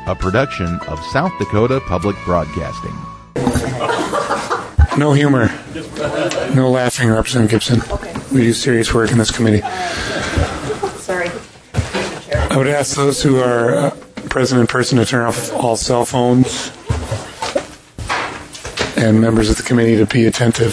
a production of South Dakota Public Broadcasting. No humor. No laughing, Representative Gibson. Okay. We do serious work in this committee. Sorry. I would ask those who are present in person to turn off all cell phones, and members of the committee to be attentive.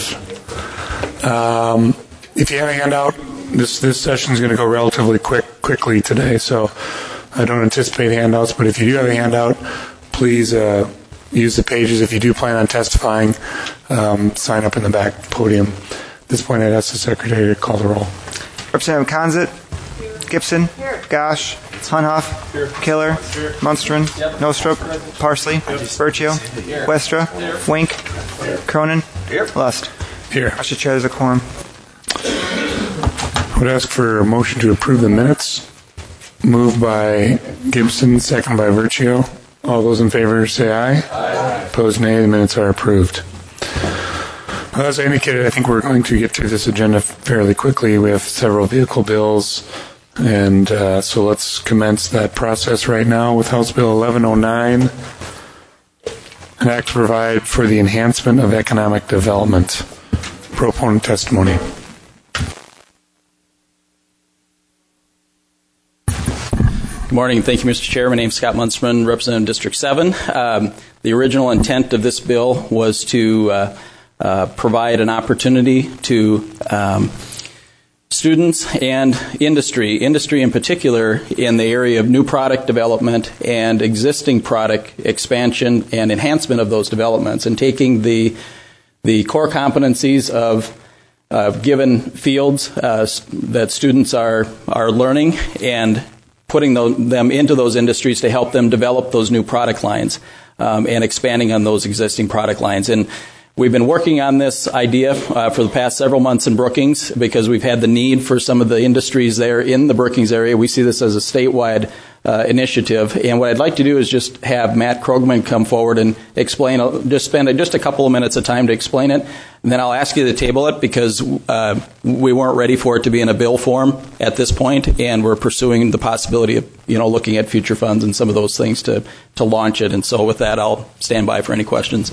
If you have a handout, this session is going to go relatively quickly today, so I don't anticipate handouts, but if you do have a handout, please use the pages. If you do plan on testifying, sign up in the back podium. At this point, I'd ask the Secretary to call the roll. Representative Conzit, Gibson, Gosh, Hunhoff, Killer, Munstron, Nostrup, Parsley, Burchio, Westra, Wink, Cronin, Lust. Here. Mr. Chair, there's a quorum. I would ask for a motion to approve the minutes. Moved by Gibson, second by Burchio. All those in favor say aye. Aye. Opposed, nay. The minutes are approved. As I indicated, I think we're going to get through this agenda fairly quickly. We have several vehicle bills, and so let's commence that process right now with House Bill 1109, an act to provide for the enhancement of economic development. Proponent testimony. Good morning. Thank you, Mr. Chair. My name is Scott Munsterman, Representative District 7. The original intent of this bill was to provide an opportunity to students and industry in particular in the area of new product development and existing product expansion and enhancement of those developments, and taking the core competencies of given fields that students are learning and putting them into those industries to help them develop those new product lines and expanding on those existing product lines. And we've been working on this idea for the past several months in Brookings because we've had the need for some of the industries there in the Brookings area. We see this as a statewide initiative. And what I'd like to do is just have Matt Krogman come forward and explain, spend just a couple of minutes of time to explain it. And then I'll ask you to table it because we weren't ready for it to be in a bill form at this point, and we're pursuing the possibility of, looking at future funds and some of those things to launch it. And so with that, I'll stand by for any questions.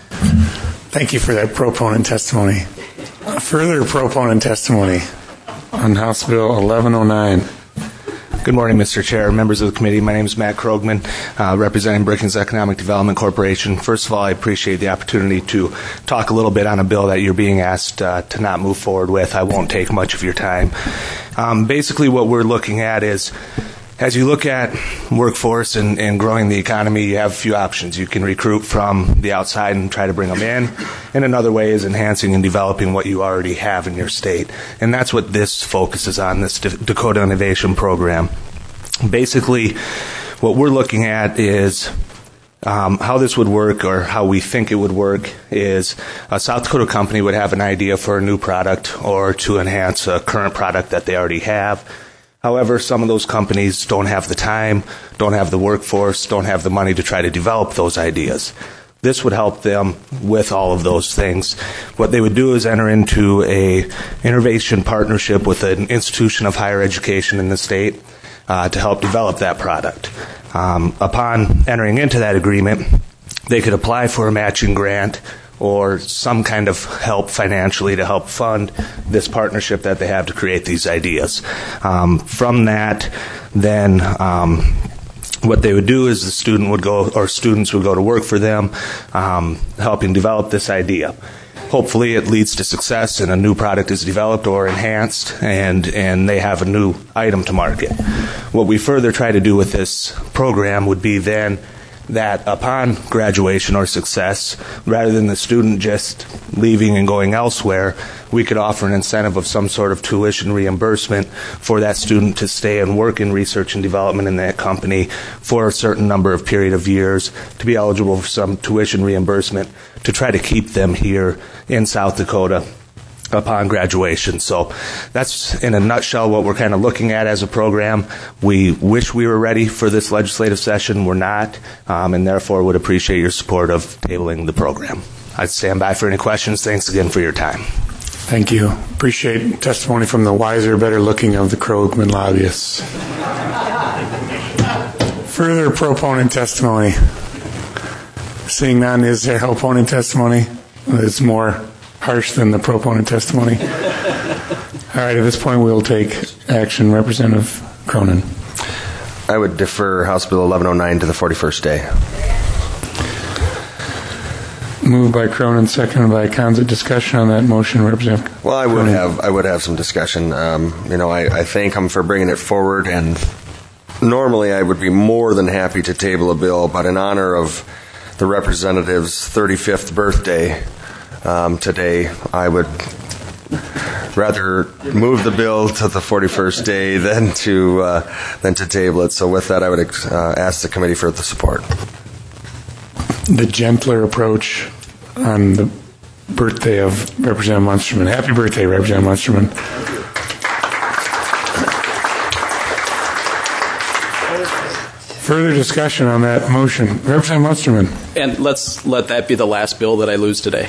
Thank you for that proponent testimony. Further proponent testimony on House Bill 1109. Good morning, Mr. Chair, members of the committee. My name is Matt Krogman, representing Brookings Economic Development Corporation. First of all, I appreciate the opportunity to talk a little bit on a bill that you're being asked to not move forward with. I won't take much of your time. Basically, what we're looking at is, as you look at workforce and growing the economy, you have a few options. You can recruit from the outside and try to bring them in, and another way is enhancing and developing what you already have in your state. And that's what this focuses on, this Dakota Innovation Program. Basically, what we're looking at is how this would work, or how we think it would work, is a South Dakota company would have an idea for a new product or to enhance a current product that they already have. However, some of those companies don't have the time, don't have the workforce, don't have the money to try to develop those ideas. This would help them with all of those things. What they would do is enter into a innovation partnership with an institution of higher education in the state to help develop that product. Upon entering into that agreement, they could apply for a matching grant or some kind of help financially to help fund this partnership that they have to create these ideas. From that, then what they would do is the student would go, or students would go to work for them, helping develop this idea. Hopefully it leads to success and a new product is developed or enhanced, and they have a new item to market. What we further try to do with this program would be then that upon graduation or success, rather than the student just leaving and going elsewhere, we could offer an incentive of some sort of tuition reimbursement for that student to stay and work in research and development in that company for a certain number of period of years, to be eligible for some tuition reimbursement to try to keep them here in South Dakota upon graduation. So that's in a nutshell what we're kind of looking at as a program. We wish we were ready for this legislative session. We're not, and therefore would appreciate your support of tabling the program. I'd stand by for any questions. Thanks again for your time. Thank you. Appreciate testimony from the wiser, better looking of the Krogman lobbyists. Further proponent testimony? Seeing none, is there opponent testimony? It's more harsh than the proponent testimony. All right, at this point, we'll take action. Representative Cronin. I would defer House Bill 1109 to the 41st day. Moved by Cronin, seconded by Conzett. Discussion on that motion, Representative. Well, I would have some discussion. I thank him for bringing it forward, and normally I would be more than happy to table a bill, but in honor of the representative's 35th birthday today, I would rather move the bill to the 41st day than to table it. So with that, I would ask the committee for the support. The gentler approach on the birthday of Representative Munsterman. Happy birthday, Representative Munsterman. Further discussion on that motion. Representative Munsterman. And let's let that be the last bill that I lose today.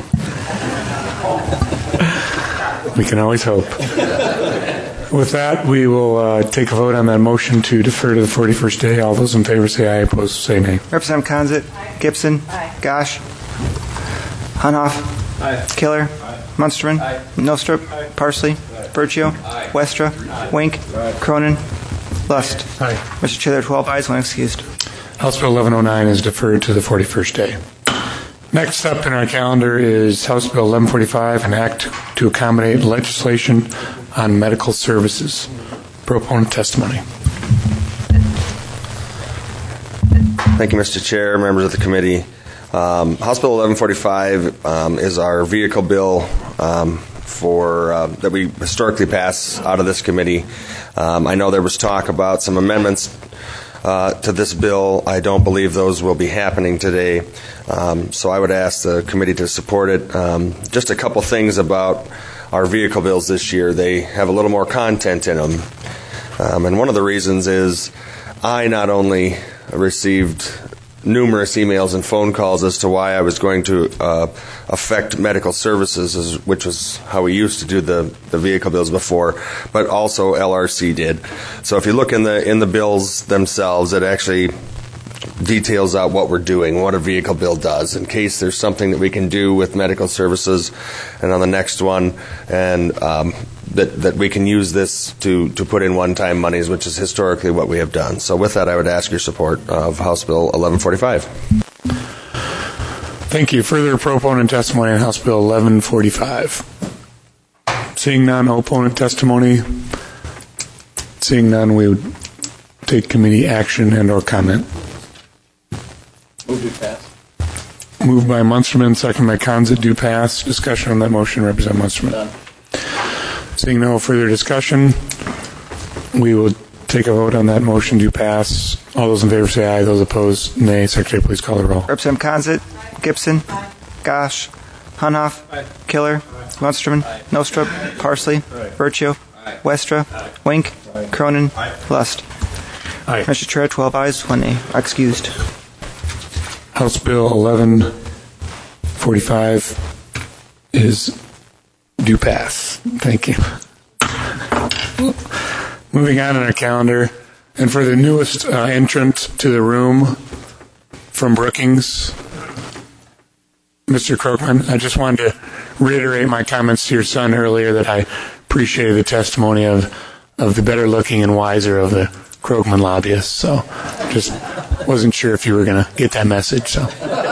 We can always hope. With that, we will take a vote on that motion to defer to the 41st day. All those in favor say aye. Opposed say nay. Representative Conzett. Gibson. Gosh. Hunhoff. Killer. Munsterman. Nostrip. Parsley. Burchio. Westra. Wink. Cronin. Lust. Aye. Mr. Chair, there are 12 ayes, 1 excused. House Bill 1109 is deferred to the 41st day. Next up in our calendar is House Bill 1145, an act to accommodate legislation on medical services. Proponent testimony. Thank you, Mr. Chair, members of the committee. House Bill 1145 is our vehicle bill that we historically pass out of this committee. I know there was talk about some amendments to this bill. I don't believe those will be happening today. So I would ask the committee to support it. Just a couple things about our vehicle bills this year. They have a little more content in them. And one of the reasons is I not only received numerous emails and phone calls as to why I was going to affect medical services, which was how we used to do the vehicle bills before, but also LRC did. So if you look in the bills themselves, it actually details out what we're doing, what a vehicle bill does, in case there's something that we can do with medical services, and on the next one, and that we can use this to put in one-time monies, which is historically what we have done. So with that, I would ask your support of House Bill 1145. Thank you. Further proponent testimony on House Bill 1145. Seeing none, opponent testimony. Seeing none, we would take committee action and or comment. Move to pass. Moved by Munsterman, second by Conzett. Do pass. Discussion on that motion, Representative Munsterman. Done. Seeing no further discussion, we will take a vote on that motion. Do pass. All those in favor say aye. Those opposed, nay. Secretary, please call the roll. Representative Conzett. Gibson. Gosh. Hunhoff. Killer. Munsterman. Nostrip. Parsley. Burchio. Westra. Wink. Cronin. Lust. Aye. Mr. Chair, 12 ayes, 1 nay. Excused. House Bill 1145 is due pass. Thank you. Moving on in our calendar, and for the newest entrant to the room from Brookings, Mr. Krogman, I just wanted to reiterate my comments to your son earlier that I appreciated the testimony of the better looking and wiser of the Krogman lobbyists. So just wasn't sure if you were going to get that message. So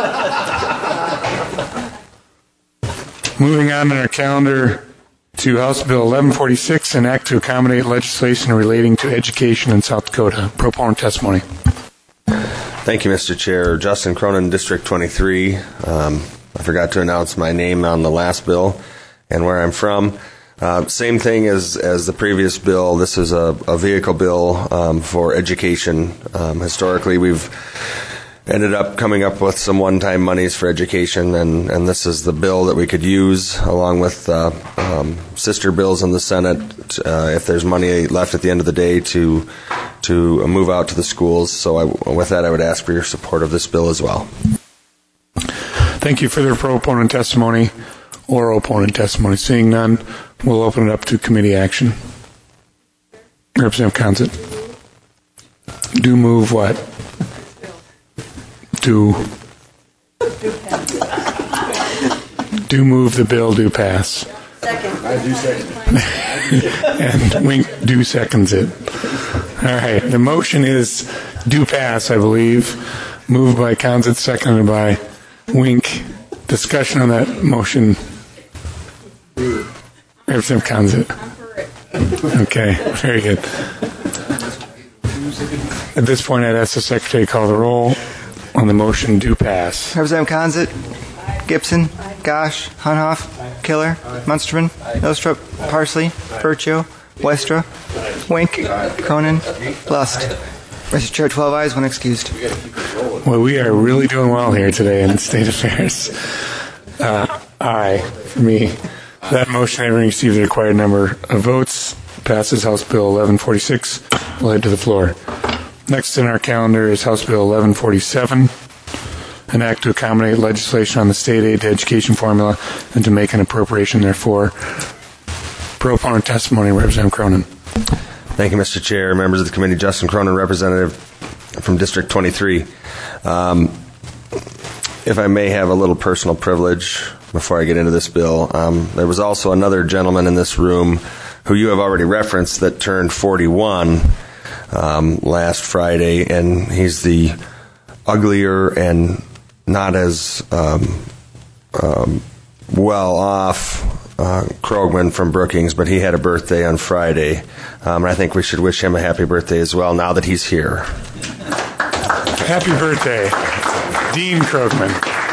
moving on in our calendar to House Bill 1146, an act to accommodate legislation relating to education in South Dakota. Proponent testimony. Thank you, Mr. Chair. Justin Cronin, District 23. I forgot to announce my name on the last bill and where I'm from. Same thing as the previous bill. This is a vehicle bill for education. Historically, we've ended up coming up with some one-time monies for education, and this is the bill that we could use along with sister bills in the Senate if there's money left at the end of the day to move out to the schools. So with that, I would ask for your support of this bill as well. Thank you for the pro-opponent testimony or opponent testimony. Seeing none, we'll open it up to committee action. Representative Conzett. Do move what? move the bill do pass. Second. I do second. And Wink do seconds it. All right. The motion is do pass, I believe. Moved by Conzit, seconded by Wink. Discussion on that motion. Representative Conzit. Okay. Very good. At this point, I'd ask the Secretary to call the roll on the motion do pass. Representative Conzit, Gibson, Gosh, Hunhoff, Killer, Munsterman, Nostrop, Parsley, Virtue, Westra, Wink, Cronin, Lust. Mr. Chair, 12 ayes, 1 excused. Well, we are really doing well here today in State Affairs. Aye for me. That motion, having received the required number of votes, passes House Bill 1146. We'll head to the floor. Next in our calendar is House Bill 1147, an act to accommodate legislation on the state aid to education formula and to make an appropriation therefor. Proponent testimony, Representative Cronin. Thank you, Mr. Chair. Members of the committee, Justin Cronin, representative from District 23. If I may have a little personal privilege before I get into this bill, there was also another gentleman in this room who you have already referenced that turned 41 last Friday, and he's the uglier and not as well off Krogman from Brookings, but he had a birthday on Friday, and I think we should wish him a happy birthday as well now that he's here. Happy birthday, Dean Krogman.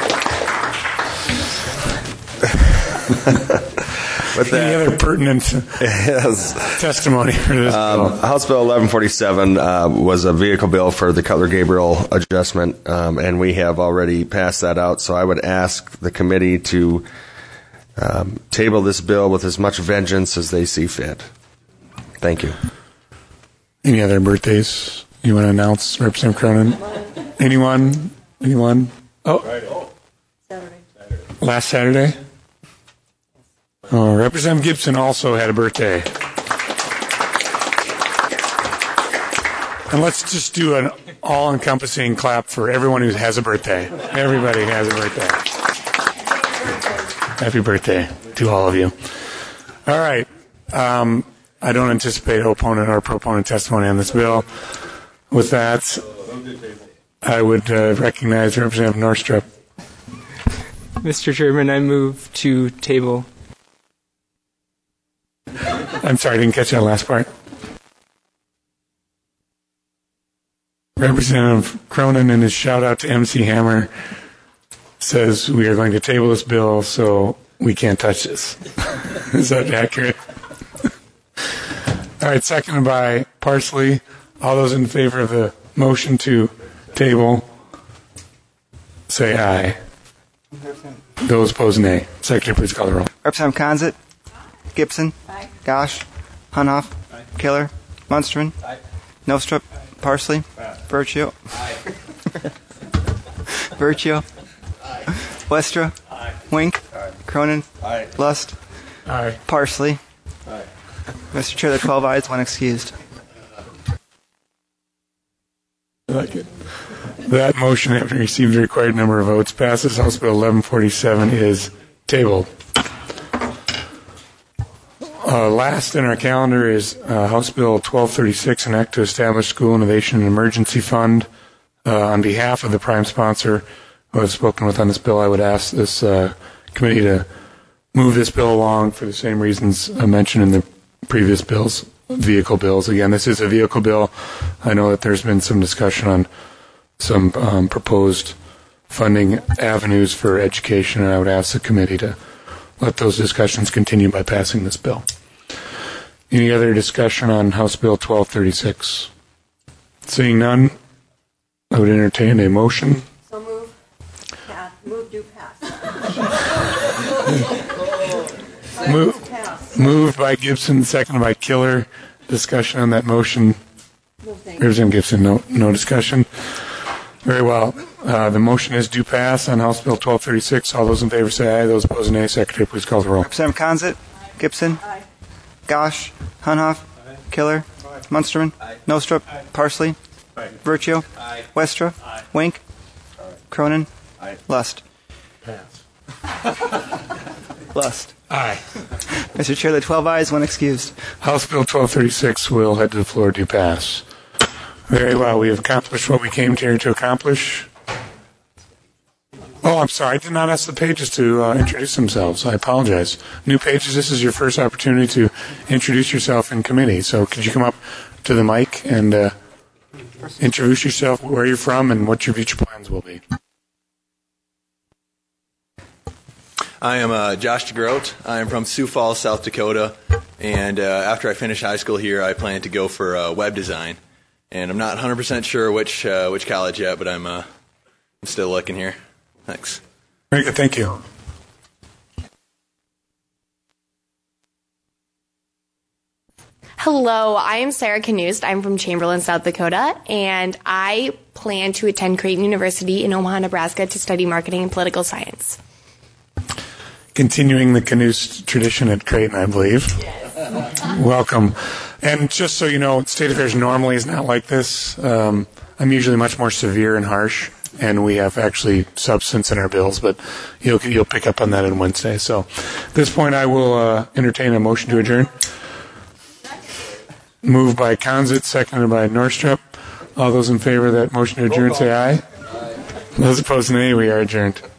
With that, any other pertinent testimony for this bill? House Bill 1147 was a vehicle bill for the Cutler-Gabriel adjustment, and we have already passed that out. So I would ask the committee to table this bill with as much vengeance as they see fit. Thank you. Any other birthdays you want to announce, Representative Cronin? Anyone? Oh, Saturday. last Saturday? Oh, Representative Gibson also had a birthday. And let's just do an all-encompassing clap for everyone who has a birthday. Everybody has a birthday. Happy birthday to all of you. All right. I don't anticipate opponent or proponent testimony on this bill. With that, I would recognize Representative Norstrup. Mr. Chairman, I move to table. I'm sorry, I didn't catch that last part. Representative Cronin, in his shout out to MC Hammer, says we are going to table this bill so we can't touch this. Is that accurate? All right, seconded by Parsley. All those in favor of the motion to table, say aye. Those opposed, nay. Secretary, please call the roll. Representative Conzit, Gibson, Aye. Gosh, Hunhoff, Killer, Munsterman, Nostrop, Parsley, Virtue, Westra, Wink, Cronin, Lust, Aye. Parsley. Mr. Chair, there are 12 ayes, 1 excused. I like it. That motion, having received the required number of votes, passes. House Bill 1147 is tabled. Last in our calendar is House Bill 1236, an act to establish School Innovation and Emergency Fund. On behalf of the prime sponsor who I've spoken with on this bill, I would ask this committee to move this bill along for the same reasons I mentioned in the previous bills, vehicle bills. Again, this is a vehicle bill. I know that there's been some discussion on some proposed funding avenues for education, and I would ask the committee to let those discussions continue by passing this bill. Any other discussion on House Bill 1236? Seeing none, I would entertain a motion. So move. Move do pass. Moved by Gibson, seconded by Killer. Discussion on that motion. No, thank you. Representative Gibson, no discussion. Very well. The motion is do pass on House Bill 1236. All those in favor say aye. Those opposed, nay. Secretary, please call the roll. Representative Conzit, Gibson, Aye. Gosh, Hunhoff, Killer, Munsterman, Nostrop, Parsley, Virtue, Westra, Wink, Cronin. Lust. Pass. Lust. Aye. Mr. Chair, the 12 ayes, 1 excused. House Bill 1236 will head to the floor. Do pass. Very well. We have accomplished what we came here to accomplish. Oh, I'm sorry. I did not ask the pages to introduce themselves. I apologize. New pages, this is your first opportunity to introduce yourself in committee. So could you come up to the mic and introduce yourself, where you're from, and what your future plans will be? I am Josh DeGroat. I am from Sioux Falls, South Dakota. And after I finish high school here, I plan to go for web design. And I'm not 100% sure which college yet, but I'm still looking here. Thanks. Very good. Thank you. Hello, I am Sarah Canoost. I'm from Chamberlain, South Dakota, and I plan to attend Creighton University in Omaha, Nebraska to study marketing and political science. Continuing the Canoost tradition at Creighton, I believe. Yes. Welcome. And just so you know, State Affairs normally is not like this. I'm usually much more severe and harsh, and we have actually substance in our bills, but you'll pick up on that on Wednesday. So at this point, I will entertain a motion to adjourn. Moved by Conzit, seconded by Norstrup. All those in favor of that motion to adjourn, say aye. Those opposed, nay. We are adjourned.